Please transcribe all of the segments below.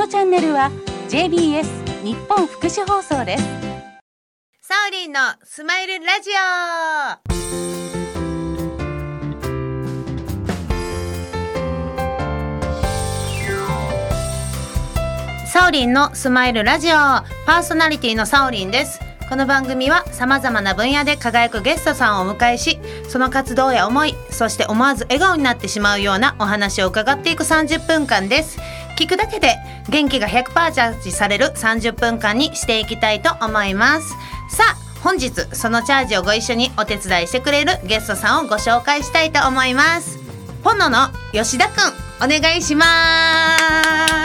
のチャンネルは JBS 日本福祉放送です。 サオリンのスマイルラジオ。サオリンのスマイルラジオ、パーソナリティのサオリンです。この番組はさまざまな分野で輝くゲストさんをお迎えし、その活動や思い、そして思わず笑顔になってしまうようなお話を伺っていく30分間です。聞くだけで元気が 100% チャージされる30分間にしていきたいと思います。さあ本日そのチャージをご一緒にお手伝いしてくれるゲストさんをご紹介したいと思います。ポノの吉田くん、お願いします。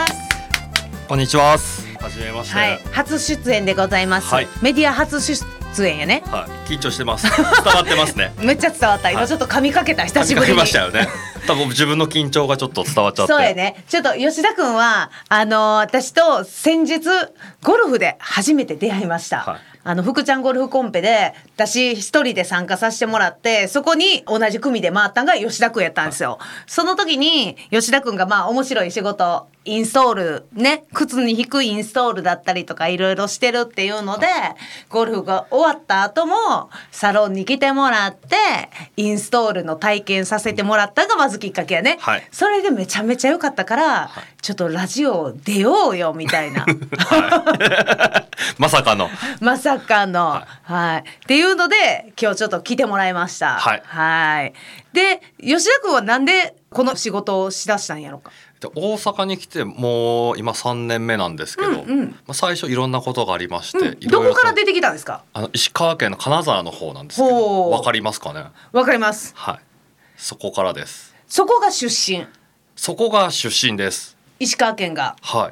こんにちは。はじめまして。 はい、初出演でございます、はい、メディア初出演やね。 はい、緊張してます。伝わってますね。 めっちゃ伝わった。今ちょっと噛みかけた、久しぶりに。 噛みかけましたよね。多分自分の緊張がちょっと伝わっちゃって。 そうやね。ちょっと吉田くんは私と先日ゴルフで初めて出会いました、はい、福ちゃんゴルフコンペで私一人で参加させてもらって、そこに同じ組で回ったのが吉田くんやったんですよ、はい、その時に吉田くんが面白い仕事、インストールね、靴に引くインストールだったりとかいろいろしてるっていうので、ゴルフが終わった後もサロンに来てもらってインストールの体験させてもらったのがまずきっかけやね、はい、それでめちゃめちゃ良かったから、はい、ちょっとラジオ出ようよみたいな、 はい、まさかのはい、はい、っていうので今日ちょっと来てもらいました。はい、はい。で吉田君はなんでこの仕事をしだしたんやろか。 で大阪に来てもう今3年目なんですけど、最初いろんなことがありまして、 どこから出てきたんですか。 石川県の金沢の方なんですけど、わかりますかね。 わかります。 はい、そこからです。 そこが出身。 そこが出身です。 石川県が。 はい。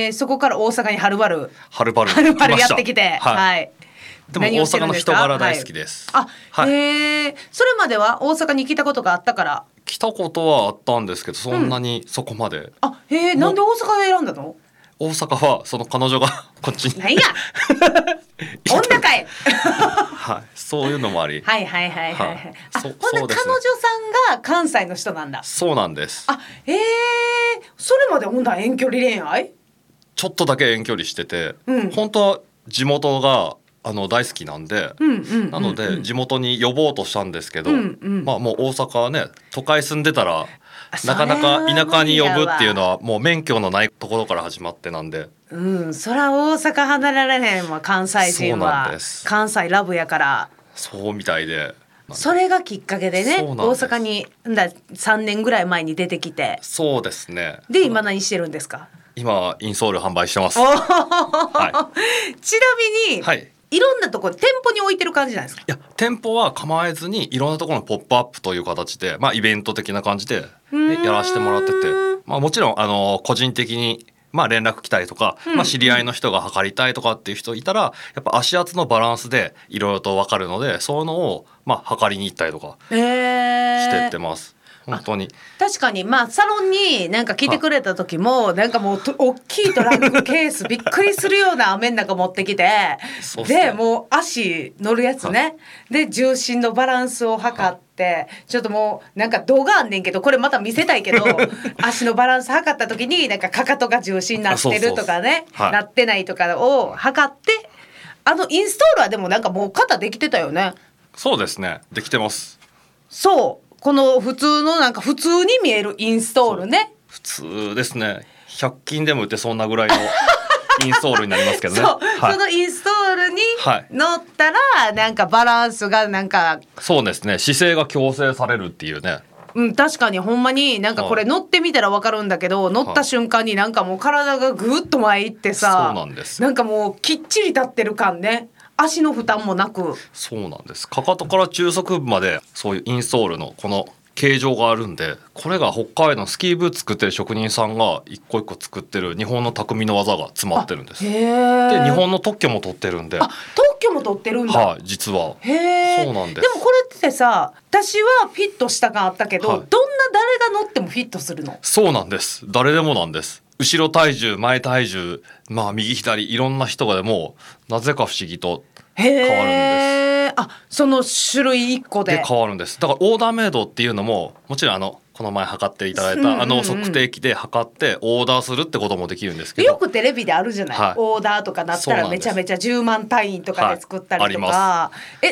そこから大阪にはるばるやってきて、 はい、はい、でも大阪の人柄大好きです。 はい、はい、それまでは大阪に来たことがあったから。 来たことはあったんですけど、そんなにそこまで、 なんで大阪を選んだの。 大阪はその彼女がこっちに何や女かいはい、そういうのもあり、 はいはいはいはい、はい、ほんで彼女さんが関西の人なんだ。 そうなんです。 それまでほんだ遠距離恋愛ちょっとだけ遠距離してて、本当は地元が大好きなんで、なので地元に呼ぼうとしたんですけど、もう大阪はね、都会住んでたらなかなか田舎に呼ぶっていうのはもう免許のないところから始まってなんで、 そら大阪離れられへんわ。関西人は。そうなんです。関西ラブやから。 そうみたいで、 それがきっかけでね、大阪に3年ぐらい前に出てきて。 そうですね。 で今何してるんですか。 今インソール販売してます。はい、 ちなみに、 はい、 いろんなところ店舗に置いてる感じなんですか。 いや、店舗は構えずにいろんなところのポップアップという形で、イベント的な感じで、やらせてもらってて、もちろん個人的に連絡来たりとか、知り合いの人が測りたいとかっていう人いたら、やっぱ足圧のバランスでいろいろと分かるので、そういうのを測りに行ったりとかしてってます。本当に確かにサロンになんか来てくれた時もなんかもう大きいトランクケースびっくりするような雨の中持ってきてでもう足乗るやつね、で重心のバランスを測ってちょっともうなんか動画あんねんけどこれまた見せたいけど足のバランス測った時になんかかかとが重心になってるとかね、なってないとかを測って、インストールはでもなんかもう肩できてたよね。 そうですね、できてます。 そうこの普通のなんか普通に見えるインストールね。 普通ですね。100均でも売ってそんなぐらいのインストールになりますけどね。 そのインストールに乗ったらなんかバランスがなんか、 そうですね、姿勢が矯正されるっていうね。 確かにほんまになんかこれ乗ってみたら分かるんだけど、乗った瞬間になんかもう体がぐっと前行ってさ、 そうなんです。 なんかもうきっちり立ってる感ね。足の負担もなく。 そうなんです。かかとから中足部までそういうインソールのこの形状があるんで、これが北海道のスキーブーツ作ってる職人さんが一個一個作ってる日本の匠の技が詰まってるんです。で日本の特許も取ってるんで。 特許も取ってるんだ。 はい、実は。そうなんです。 でもこれってさ、私はフィットした感あったけど、どんな誰が乗ってもフィットするの？ そうなんです。誰でもなんです。後ろ体重前体重、右左いろんな人がでもなぜか不思議と変わるんです。 その種類1個で変わるんです。だからオーダーメイドっていうのももちろんこの前測っていただいた測定器で測ってオーダーするってこともできるんですけど、 よくテレビであるじゃない、はい、オーダーとかなったらめちゃめちゃ10万単位とかで作ったりとか、はい、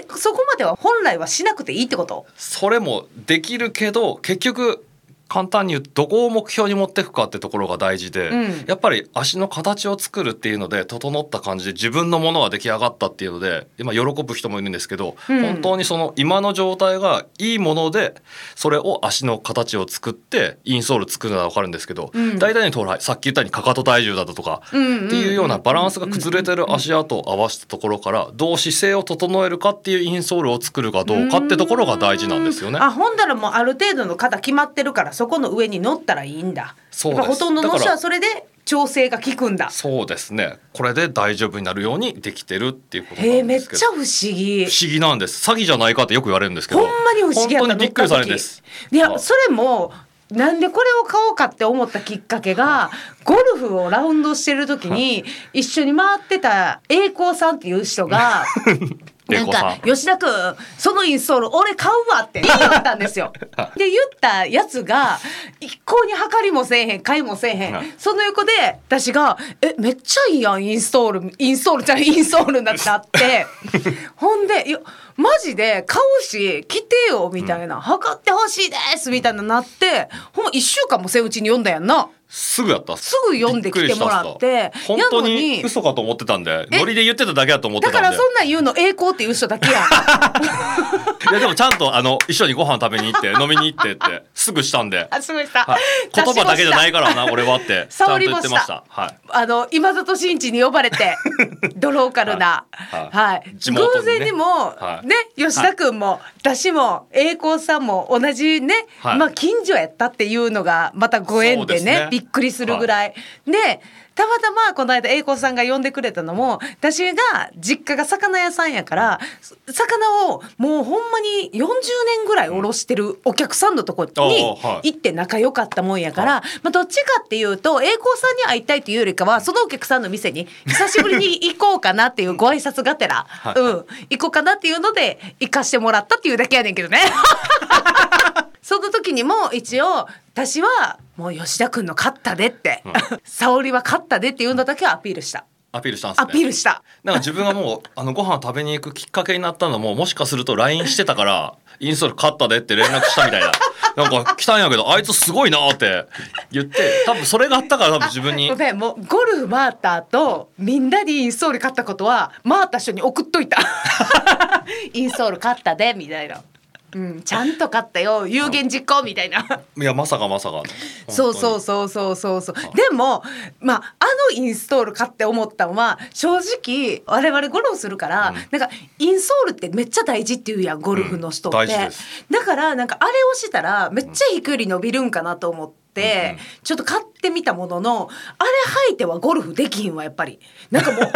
そこまでは本来はしなくていいってこと？ それもできるけど結局簡単に言うとどこを目標に持っていくかってところが大事で、やっぱり足の形を作るっていうので整った感じで自分のものが出来上がったっていうので今喜ぶ人もいるんですけど、本当にその今の状態がいいものでそれを足の形を作ってインソール作るのは分かるんですけど、大体のところさっき言ったようにかかと体重だとかっていうようなバランスが崩れてる足跡を合わせたところからどう姿勢を整えるかっていうインソールを作るかどうかってところが大事なんですよね。 ほんだらもうある程度の型決まってるからそこの上に乗ったらいいんだ。 そうです。 ほとんどの人はそれで調整が効くんだ。 そうですね。これで大丈夫になるようにできてるっていうことなんですけど。 めっちゃ不思議。 不思議なんです。詐欺じゃないかってよく言われるんですけど、 ほんまに不思議やった。 本当にびっくりされるんです。 いやそれもなんでこれを買おうかって思ったきっかけが、ゴルフをラウンドしてる時に一緒に回ってた栄光さんっていう人がなんか吉田君そのインストール俺買うわって言ったんですよで言ったやつが一向に測りもせえへん買いもせえへん、その横で私がめっちゃいいやんインソールになってあってほんでマジで買うし来てよみたいな、測ってほしいですみたいななって、ほんま1週間もせんうちに読んだやんな。 すぐやった。 すぐ読んできてもらって本当に嘘かと思ってたんで、ノリで言ってただけだと思ってたんで。 だからそんなん言うの栄光っていう人だけやんいやでもちゃんと一緒にご飯食べに行って飲みに行ってってすぐしたんで。 すぐした、 はい、言葉だけじゃないからな俺はってちゃんと言ってました。 はい、今里新地に呼ばれてドローカルな、はい偶然にも、ね吉田君も私も栄光さんも同じね、近所やったっていうのがまたご縁でねびっくりするぐらい、でたまたまこの間栄光さんが呼んでくれたのも私が実家が魚屋さんやから魚をもうほんまに40年ぐらいおろしてるお客さんのとこに行って仲良かったもんやから、どっちかっていうと栄光さんに会いたいっていうよりかはそのお客さんの店に久しぶりに行こうかなっていうご挨拶がてら、行こうかなっていうので行かしてもらったっていうだけやねんけどねその時にも一応私はもう吉田君の勝ったでって、沙織は勝ったでっていうのだけはアピールした。 アピールしたんですね。 アピールした。 なんか自分がもうご飯食べに行くきっかけになったのももしかすると LINE してたからインストール勝ったでって連絡したみたいななんか来たんやけどあいつすごいなって言って多分それがあったから多分自分にもうゴルフ回った後みんなにインストール勝ったことは回った人に送っといたインストール勝ったでみたいな。ちゃんと買ったよ有言実行みたいな。 いやまさかそうでもインストール買って思ったのは正直我々ゴルフするから、なんかインソールってめっちゃ大事っていうやんゴルフの人って、だからなんかあれをしたらめっちゃ飛距離伸びるんかなと思って、ちょっと買ってみたもののあれ履いてはゴルフできひんわやっぱりなんかもう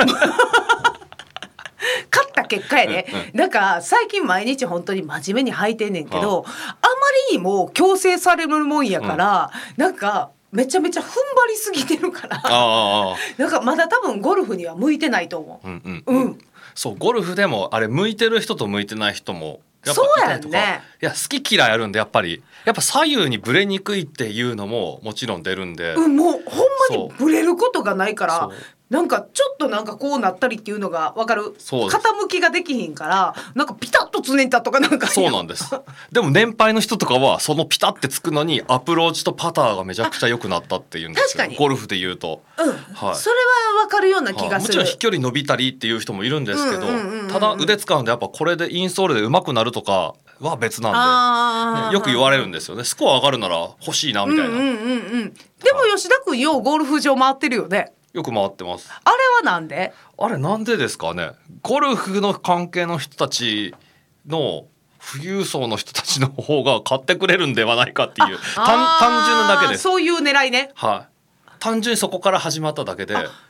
勝った結果やね、なんか最近毎日本当に真面目に履いてんねんけど、あまりにも強制されるもんやから、なんかめちゃめちゃ踏ん張りすぎてるからなんかまだ多分ゴルフには向いてないと思う。 そうゴルフでもあれ向いてる人と向いてない人もやっぱそうやんね。 いや好き嫌いあるんでやっぱ左右にブレにくいっていうのももちろん出るんで、 もうほんまにブレることがないからなんかちょっとなんかこうなったりっていうのが分かる。傾きができひんからなんかピタッとつねったとかなんかそうなんですでも年配の人とかはそのピタッてつくのにアプローチとパターがめちゃくちゃ良くなったっていうんですよ。確かにゴルフで言うと、 それは分かるような気がする。 もちろん飛距離伸びたりっていう人もいるんですけど、ただ腕使うんでやっぱこれでインソールで上手くなるとかは別なんで、よく言われるんですよね。スコア上がるなら欲しいなみたいな。でも吉田君ようゴルフ場回ってるよね。 よく回ってます。 あれはなんで？ あれなんでですかね。ゴルフの関係の人たちの富裕層の人たちの方が買ってくれるんではないかっていう単純なだけです。 そういう狙いね。 単純にそこから始まっただけで。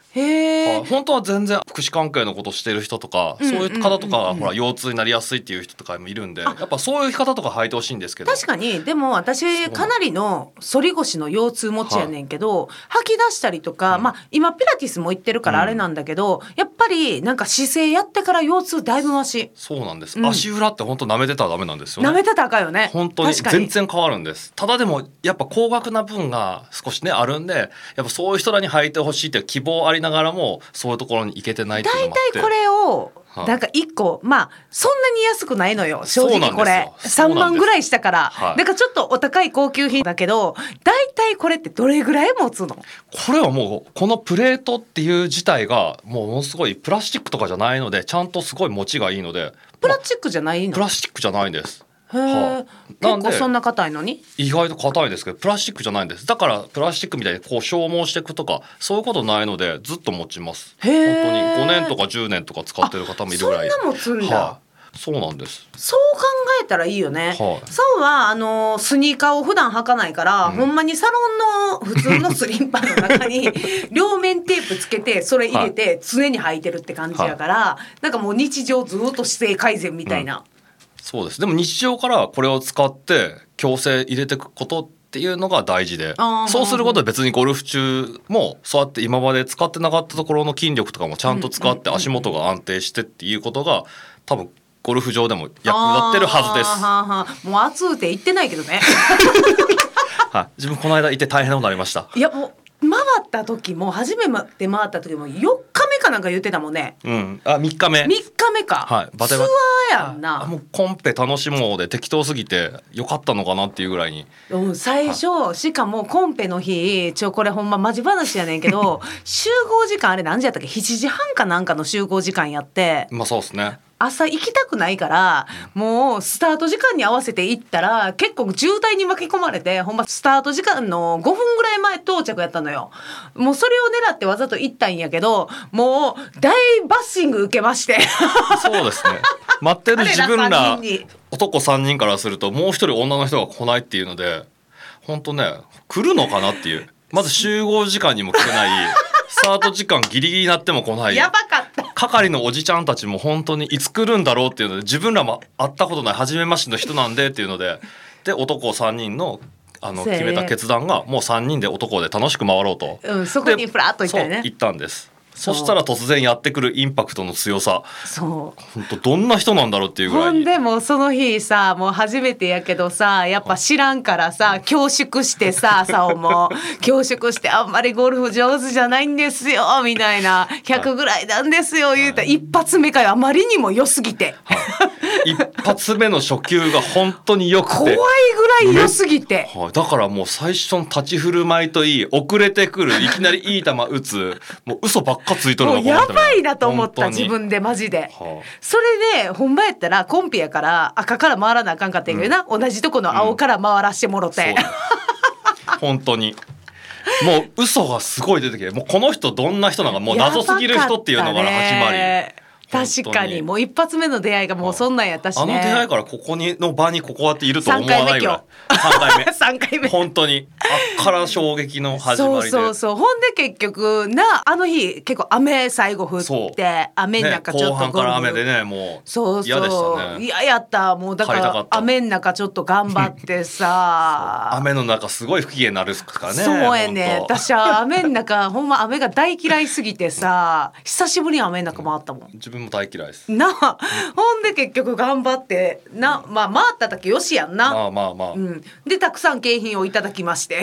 へえ。 本当は全然福祉関係のことをしている人とか、そういう方とかがほら腰痛になりやすいっていう人とかもいるんで、やっぱそういう方とか履いてほしいんですけど。 確かに。でも私かなりの反り腰の腰痛持ちやねんけど、吐き出したりとか、まあ今ピラティスも行ってるからあれなんだけど、やっぱりなんか姿勢やってから腰痛だいぶマシ。 そうなんです、足裏って本当舐めてたらダメなんですよね。 舐めてたらあかんよね。 本当に全然変わるんです。ただでもやっぱ高額な分が少しねあるんで、やっぱそういう人らに履いてほしいっていう希望ありながらも、そういうところに行けてないっていうのもあって、 大体これをなんか1個、まあそんなに安くないのよ正直。これ3万ぐらいしたから、だからちょっとお高い高級品だけど、大体これってどれぐらい持つの？ これはもうこのプレートっていう自体がものすごいプラスチックとかじゃないので、ちゃんとすごい持ちがいいので。 プラスチックじゃないの？ プラスチックじゃないんです。 へえ、結構そんな硬いのに？ 意外と硬いですけどプラスチックじゃないんです。だからプラスチックみたいにこう消耗していくとかそういうことないのでずっと持ちます。本当に5年とか10年とか使ってる方もいるぐらい。 そんな持つんだ。 そうなんです。 そう考えたらいいよね。そうはスニーカーを普段履かないから、ほんまにサロンの普通のスリッパの中に両面テープつけてそれ入れて常に履いてるって感じやから、なんかもう日常ずっと姿勢改善みたいな。 そうです。でも日常からこれを使って矯正入れていくことっていうのが大事で、そうすることで別にゴルフ中もそうやって今まで使ってなかったところの筋力とかもちゃんと使って足元が安定してっていうことが多分ゴルフ場でも役立ってるはずです。 もう暑うて行ってないけどね。 自分この間行って大変なことになりました。 いやもう回った時も初めて回った時も4日目かなんか言ってたもんね。 3日目。 3日目か。ツアーやんな。 もうコンペ楽しもうで適当すぎてよかったのかなっていうぐらいに。 最初しかもコンペの日これほんまマジ話やねんけど集合時間あれ何時やったっけ？7時半かなんかの集合時間やって。 まあそうですね。 朝行きたくないからもうスタート時間に合わせて行ったら結構渋滞に巻き込まれて、ほんまスタート時間の5分ぐらい前到着やったのよ。もうそれを狙ってわざと行ったんやけど、もう大バッシング受けまして。 そうですね。待ってる自分ら男3人からするともう一人女の人が来ないっていうので、本当ね来るのかなっていう。まず集合時間にも来てないスタート時間ギリギリになっても来ない。 やばかった。 係のおじちゃんたちも本当にいつ来るんだろうっていうので、自分らも会ったことない初めましての人なんでっていうので、で男3人の決めた決断がもう3人で男で楽しく回ろうと、 そこにフラッと行ったよね。 行ったんです。そしたら突然やってくるインパクトの強さ、本当どんな人なんだろうっていうぐらいに。 ほんでもその日さ、もう初めてやけどさ、やっぱ知らんからさ恐縮してさ、さおも恐縮してあんまりゴルフ上手じゃないんですよみたいな、100ぐらいなんですよ言うたら、一発目からあまりにも良すぎて、 一発目の初球が本当に良くて怖いぐらい良すぎて、 だからもう最初の立ち振る舞いといい、遅れてくる、いきなりいい球打つ、もう嘘ばっかついとるのもうやばいなと思った自分でマジで、それで本場やったらコンペやから赤から回らなあかんかったんやけどな、同じとこの青から回らしてもろて、 本当にもう嘘がすごい出てきて、もうこの人どんな人なのか、もう謎すぎる人っていうのから始まり、 確かにもう一発目の出会いがもうそんなんやったしね。 あの出会いからここの場にここやっていると思わないぐらい。3回目本当にあっから衝撃の始まりで、 そうほんで結局な、あの日結構雨最後降って雨の中ちょっと、 後半から雨でね、もう嫌でしたね。 嫌やった。もうだから雨の中ちょっと頑張ってさ雨の中すごい不機嫌になるからね。 そうやね。私は雨の中ほんま雨が大嫌いすぎてさ、久しぶりに雨の中回ったもん。 自分も大嫌いですな。ほんで結局頑張ってな、まあ回った時よしやんな。 まあ、 でたくさん景品をいただきまして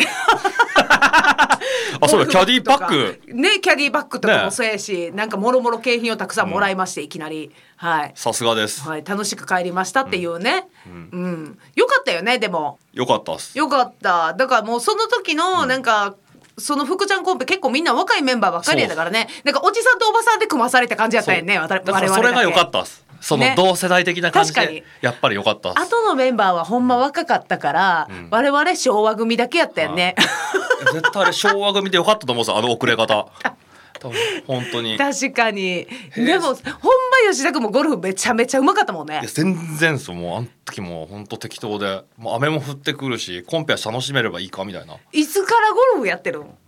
あ、そうだ、キャディバッグね、キャディバッグとかもそうやし、なんかもろもろ景品をたくさんもらいまして、いきなり、はい、 さすがです、 はい、楽しく帰りましたっていうね、よかったよね。でもよかったっす。 よかった。だからもうその時のなんか、その福ちゃんコンペ結構みんな若いメンバーばっかりやだからね、なんかおじさんとおばさんで組まされた感じやったよね。 だからそれが良かったっす。その同世代的な感じで、やっぱり良かったっす。 後のメンバーはほんま若かったから、我々昭和組だけやったよね。 絶対あれ昭和組で良かったと思うんですよ、あの遅れ方。本当に確かに。でもほんま吉田君もゴルフめちゃめちゃうまかったもんね。 いや全然そう、もうあの時も本当適当で、もう雨も降ってくるしコンペは楽しめればいいかみたいな。 いつからゴルフやってるの？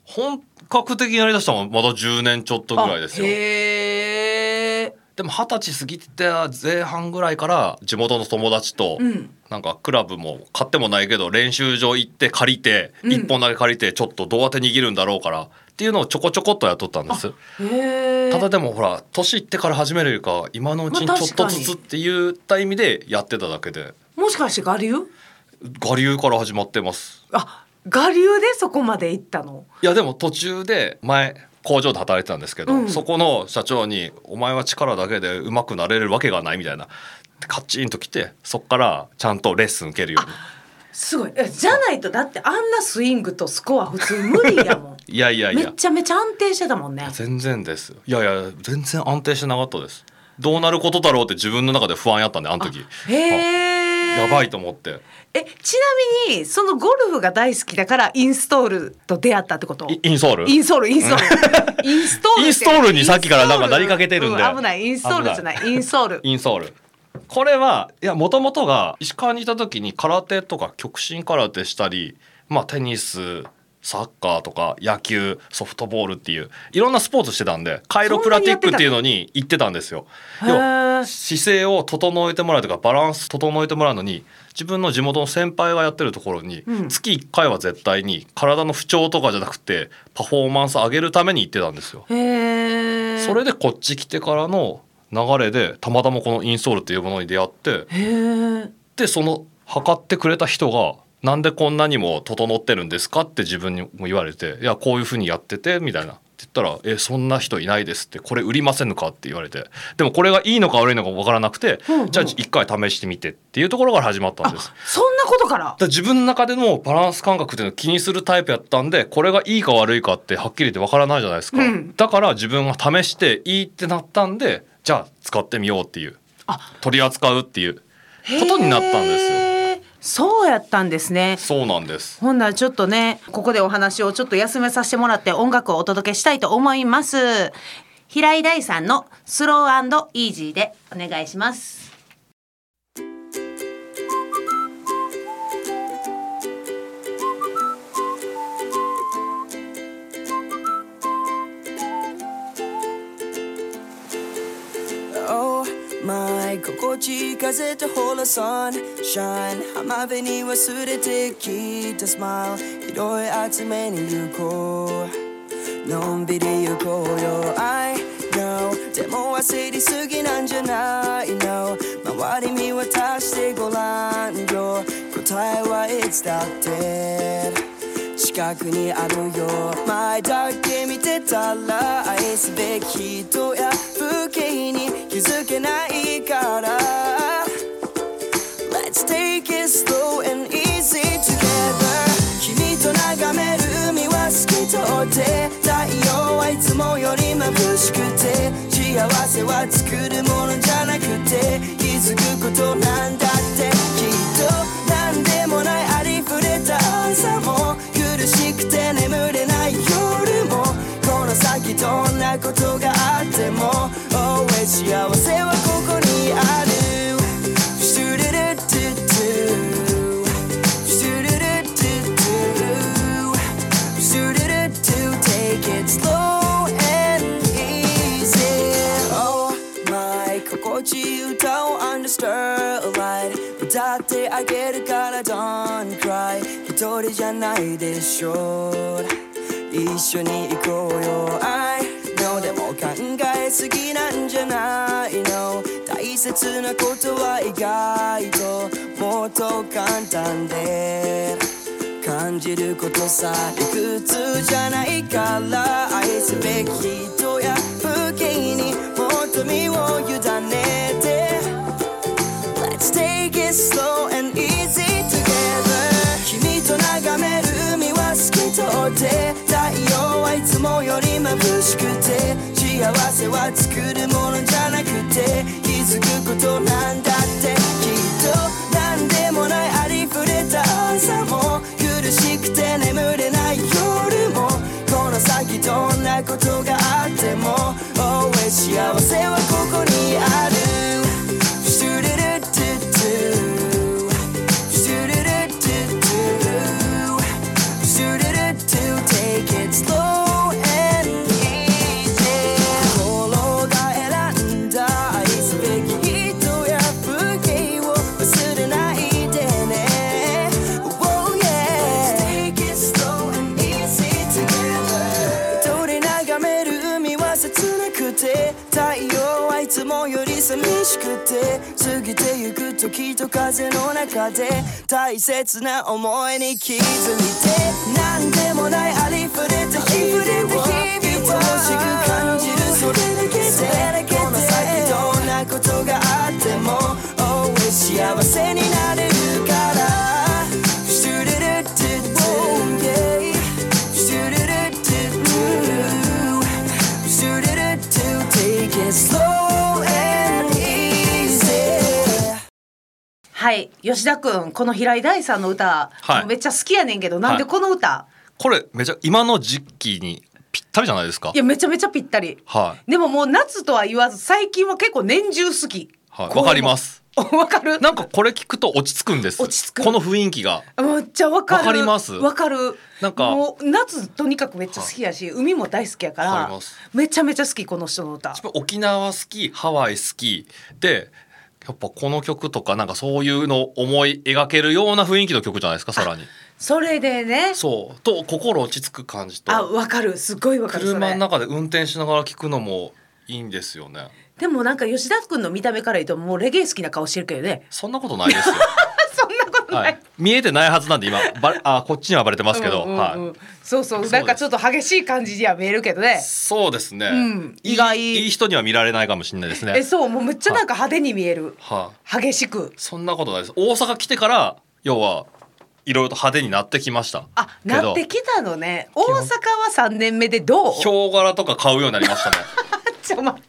本格的にやりだしたのはまだ10年ちょっとぐらいですよ。 へー。 でも20歳過ぎて前半ぐらいから地元の友達と、なんかクラブも買ってもないけど練習場行って借りて、1本だけ借りてちょっとどうやって握るんだろうからっていうのをちょこちょこっとやっとったんです。ただでもほら年いってから始めるよりか今のうちにちょっとずつって言った意味でやってただけで、 もしかして我流から始まってます。 我流でそこまで行ったの？ いやでも途中で前工場で働いてたんですけど、そこの社長にお前は力だけで上手くなれるわけがないみたいなカッチンと来て、そっからちゃんとレッスン受けるように。 すごい。じゃないとだってあんなスイングとスコア普通無理やもん。 いやめちゃめちゃ安定してたもんね。 全然です。いや全然安定してなかったです。どうなることだろうって自分の中で不安やったんで、あの時やばいと思って。 ちなみにそのゴルフが大好きだからインストールと出会ったってこと？ インストールインストールにさっきからなんかなりかけてるんで、 危ない。インストールじゃない、インストール。 これはいや元々が石川にいた時に空手とか極真空手したり、テニス、サッカーとか野球、ソフトボールっていういろんなスポーツしてたんで、カイロプラティックっていうのに行ってたんですよ。要は姿勢を整えてもらうとかバランス整えてもらうのに、自分の地元の先輩がやってるところに、月1回は絶対に体の不調とかじゃなくてパフォーマンス上げるために行ってたんですよ。それでこっち来てからの流れでたまたまこのインソールっていうものに出会って、でその測ってくれた人がなんでこんなにも整ってるんですかって自分にも言われて、いやこういう風にやっててみたいなって言ったら、そんな人いないですって、これ売りませんのかって言われて、でもこれがいいのか悪いのか分からなくて、じゃあ一回試してみてっていうところから始まったんです。 そんなことから自分の中でのバランス感覚っていうのを気にするタイプやったんで、これがいいか悪いかってはっきり言って分からないじゃないですか、だから自分が試していいってなったんで、じゃあ使ってみようっていう、取り扱うっていうことになったんですよ。 そうやったんですね。 そうなんです。 ほんならちょっとね、ここでお話をちょっと休めさせてもらって音楽をお届けしたいと思います。平井大さんのスロー&イージーでお願いします。 心地いい風とほらサンシャイン、浜辺に忘れてきたスマイル、拾い集めに行こう、のんびり行こうよ。 I know でも焦りすぎなんじゃないの、周り見渡してごらんよ、答えはいつだって近くにあるよ。前だけ見てたら愛すべき人や風景に気づけないから、 Let's take it slow and easy together。 君と眺める海は透き通って、太陽はいつもより眩しくて、幸せは作るものじゃなくて気づくことなんだって。きっとなんでもないありふれた朝も、苦しくて眠れない夜も、この先どんなことがあっても Always 幸せはここにある。Take it slow and easy。 Oh my 心地いい歌を Under starlight 歌ってあげるから Don't cry 一人じゃないでしょ、一緒に行こうよ。 I know でも考えすぎなんじゃないの、大切なことは意外ともっと簡単で感じることさ、理屈じゃないから、愛すべき人や風景にもっと身を委ねて Let's take it slow and easy together。 君と眺める海は透き通って、太陽はいつもより眩しくて、幸せは作るものじゃなくて気づくことなんだって。きっとなんでもないありふれた朝も、苦しくて眠れない夜も、この先どんなことがあっても Always 幸せはここにある。Take it slow 寂しくて過ぎてゆく時と風の中で大切な思いに気づいてなんでもないありふれた日々を愛しく感じるそれだけでこの先どんなことがあっても Always 幸せになれるからはい、吉田くんこの平井大さんの歌、 はい、 めっちゃ好きやねんけどなんでこの歌、はい、 これめちゃ今の時期にぴったりじゃないですか。 いやめちゃめちゃぴったり、 はい、 でももう夏とは言わず最近は結構年中好き。 はい、わかります。 わかる。 なんかこれ聞くと落ち着くんです。 落ち着く。 この雰囲気がめっちゃわかる。 わかります。 わかる。 なんかもう夏とにかくめっちゃ好きやし、海も大好きやからめちゃめちゃ好きこの人の歌。 沖縄好き、ハワイ好きでやっぱこの曲とかなんかそういうの思い描けるような雰囲気の曲じゃないですか。さらにそれでね、 そうと心落ち着く感じと、 わかる、すごいわかる。 車の中で運転しながら聴くのもいいんですよね。 でもなんか吉田くんの見た目から言うともうレゲエ好きな顔してるけどね。 そんなことないですよそんなことない、 はい、見えてないはずなんで今こっちにはバレてますけど、はい、 そうそう、なんかちょっと激しい感じには見えるけどね。そうですね、 意外いい人には見られないかもしれないですね。 そう、もうめっちゃなんか派手に見える、激しく。 そんなことないです。大阪来てから要はいろいろと派手になってきました。 なってきたのね。大阪は3年目でどう？ ヒョウ柄とか買うようになりましたねちょっと待って、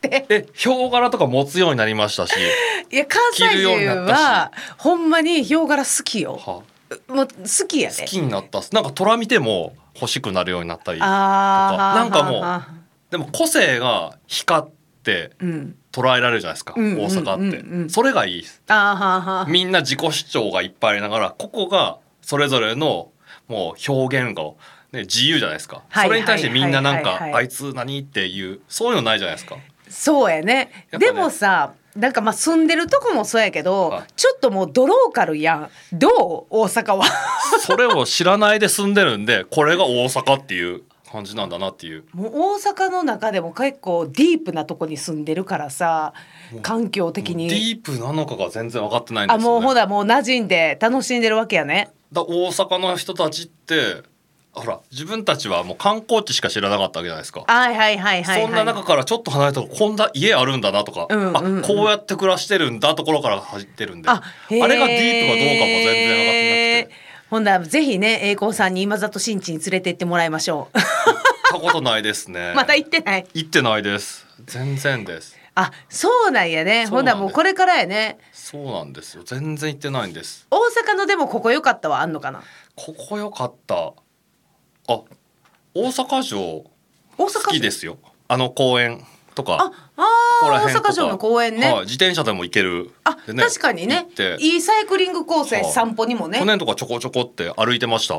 ヒョウ柄とか持つようになりましたし、 いや関西人はほんまにヒョウ柄好きよ、もう好きやね。 好きになった。なんか虎見ても欲しくなるようになったりとか、なんかもうでも個性が光って捉えられるじゃないですか、大阪って、それがいいです。みんな自己主張がいっぱいありながら、ここがそれぞれのもう表現が自由じゃないですか。それに対してみんななんかあいつ何っていうそういうのないじゃないですか。 そうやね。でもさ、なんかまあ住んでるとこもそうやけど、ちょっともうドローカルやん。どう大阪はそれを知らないで住んでるんで、これが大阪っていう感じなんだなっていう。 もう大阪の中でも結構ディープなとこに住んでるからさ、環境的にディープなのかが全然分かってないんですよね。 もうほらもう馴染んで楽しんでるわけやね。 大阪の人たちってほら自分たちはもう観光地しか知らなかったわけじゃないですか。そんな中からちょっと離れたとこんな家あるんだなとか、こうやって暮らしてるんだところから入ってるんで、あれがディープかどうかも全然分かってなくて。 ほんならぜひね、栄光さんに今里新地に連れて行ってもらいましょう。 行ったことないですね。 まだ行ってない？ 行ってないです。全然です。 そうなんやね。ほんならもうこれからやね。 そうなんですよ。全然行ってないんです。 大阪のでもここ良かったはあんのかな？ ここ良かった。大阪城好きですよ。公園とか。 大阪城の公園ね。 自転車でも行ける。 確かにね。いいサイクリングコース、散歩にもね。 去年とかちょこちょこって歩いてました。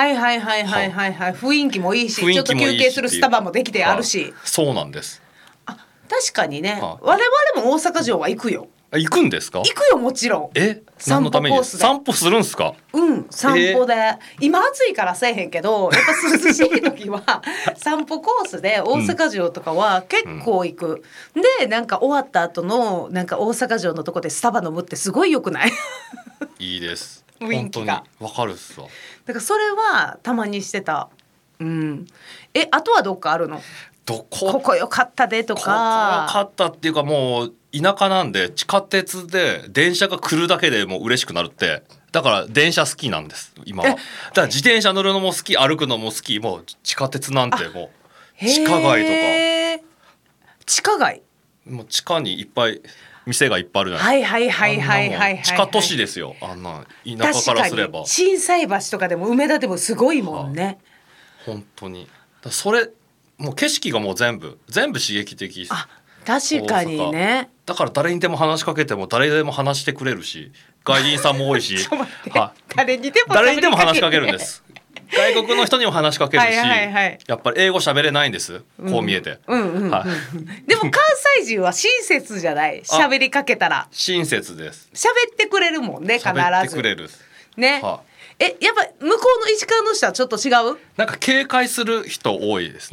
雰囲気もいいし、ちょっと休憩するスタバもできてあるし。 そうなんです。 確かにね。我々も大阪城は行くよ。 行くんですか？ 行くよ、もちろん。 何のために？散歩するんすか？ 散歩で、今暑いからせえへんけど、やっぱ涼しい時は散歩コースで大阪城とかは結構行く、でなんか終わった後のなんか大阪城のとこでスタバ飲むってすごい良くない？ いいです。 雰囲気がわかるっすわ。 だからそれはたまにしてた。あとはどっかあるの？ここ良かったでとか。 ここ良かったっていうか、もう田舎なんで地下鉄で電車が来るだけでもう嬉しくなるって。だから電車好きなんです今は。だから自転車乗るのも好き、歩くのも好き、もう地下鉄なんてもう地下街とか。 地下街？ もう地下にいっぱい店がいっぱいあるじゃないですか。地下都市ですよ。あんな田舎からすれば。 心斎橋とかでも梅田でもすごいもんね。 本当に。それもう景色がもう全部刺激的。 確かにね。 だから誰にでも話しかけても誰でも話してくれるし、外人さんも多いし誰にでも話しかけるんです。外国の人にも話しかけるし、やっぱり英語喋れないんです、こう見えて。 でも関西人は親切じゃない？喋りかけたら親切です。 喋ってくれるもんね。必ず喋ってくれるね。やっぱ向こうの石川の人はちょっと違う？ なんか警戒する人多いですね。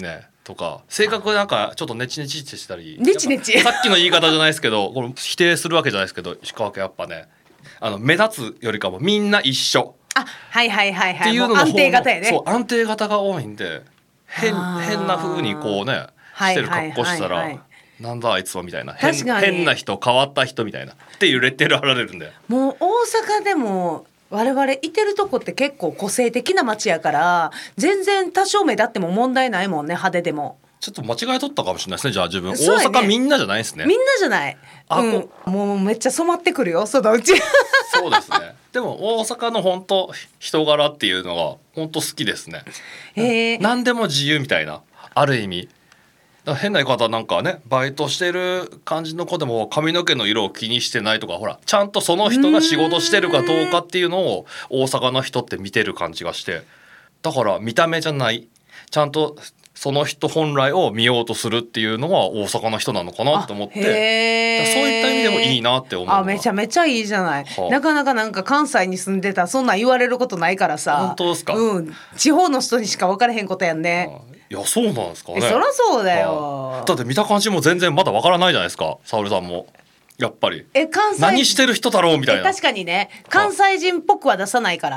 とか性格なんかちょっとネチネチってしたり、 ネチネチさっきの言い方じゃないですけどこれ否定するわけじゃないですけど石川家やっぱね目立つよりかもみんな一緒はいはいはいはい、 っていうのの安定型やね。 そう安定型が多いんで変な風にこうねしてる格好したら、なんだあいつはみたいな変な人変わった人みたいなっていうレッテル貼られるんで、 もう大阪でも我々いてるとこって結構個性的な街やから全然多少目立っても問題ないもんね。派手でもちょっと間違えとったかもしれないですね。じゃあ自分、 そうやね、 大阪みんなじゃないですね。 みんなじゃない、もうめっちゃ染まってくるよそのうちそうですね。でも大阪の本当人柄っていうのが本当好きですね。何でも自由みたいなある意味。だから変な言い方なんかねバイトしてる感じの子でも髪の毛の色を気にしてないとかほらちゃんとその人が仕事してるかどうかっていうのを大阪の人って見てる感じがして、だから見た目じゃないちゃんとその人本来を見ようとするっていうのは大阪の人なのかなと思って、そういった意味でもいいなって思う。 めちゃめちゃいいじゃない、なかなかなんか関西に住んでたらそんなん言われることないからさ。 本当ですか。 地方の人にしか分からへんことやんね。 いやそうなんですかね。 そりゃそうだよ、 だって見た感じも全然まだ分からないじゃないですか沙織さんも。やっぱり関西何してる人だろうみたいな。 確かにね関西人っぽくは出さないから、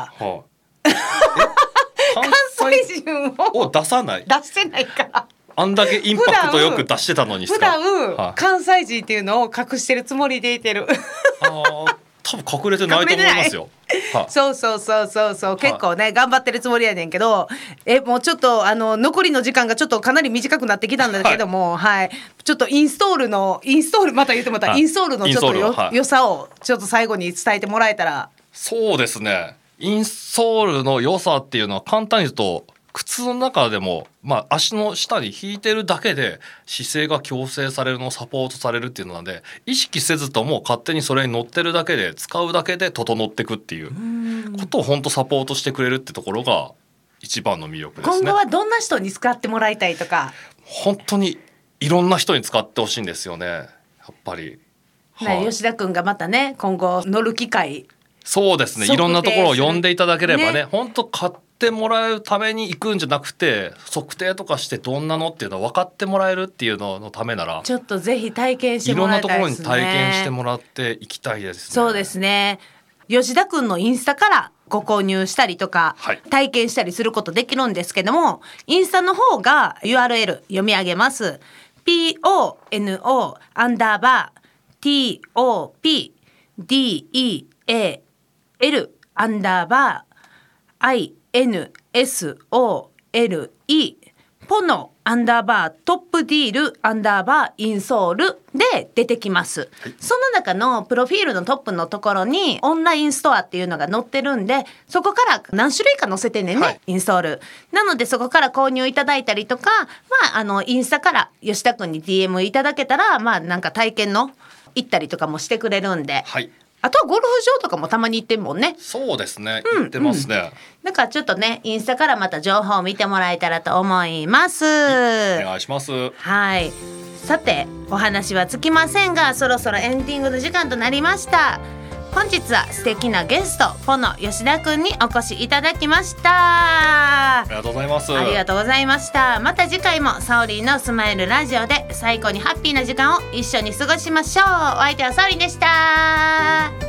関西人を出さない出してないからあんだけインパクトよく出してたのに普段、関西人っていうのを隠してるつもりでいてる多分隠れてないと思いますよ。 そう結構ね頑張ってるつもりやねんけどもうちょっと残りの時間がちょっとかなり短くなってきたんだけども、ちょっとインストールまた言ってもらった、インストールのちょっと良さをちょっと最後に伝えてもらえたら。 そうですね、インソールの良さっていうのは簡単に言うと靴の中でも、足の下に引いてるだけで姿勢が矯正されるのをサポートされるっていうのなんで意識せずとも勝手にそれに乗ってるだけで使うだけで整っていくっていうことを本当サポートしてくれるってところが一番の魅力ですね。 今後はどんな人に使ってもらいたいとか。 本当にいろんな人に使ってほしいんですよねやっぱり。 吉田くんがまたね今後乗る機会そうですねいろんなところを呼んでいただければね本当買ってもらうために行くんじゃなくて測定とかしてどんなのっていうのを分かってもらえるっていうののためならちょっとぜひ体験してもらいたいですね。 いろんなところに体験してもらっていきたいですね。 そうですね吉田くんのインスタからご購入したりとか、体験したりすることできるんですけどもインスタの方が URL 読み上げます。 PONO_TOPDEL_INSOLE ポノ_トップディール_インソールで出てきます、その中のプロフィールのトップのところにオンラインストアっていうのが載ってるんでそこから何種類か載せてね、インストールなのでそこから購入いただいたりとか、インスタから吉田くんに DM いただけたらなんか体験の行ったりとかもしてくれるんで、あとはゴルフ場とかもたまに行ってんもんね。 そうですね行ってますね、 だからちょっとねインスタからまた情報を見てもらえたらと思います。 お願いします。 さてお話はつきませんがそろそろエンディングの時間となりました。本日は素敵なゲストポノ吉田くんにお越しいただきました。 ありがとうございます。 ありがとうございました。また次回もサオリンのスマイルラジオで最高にハッピーな時間を一緒に過ごしましょう。お相手はサオリンでした。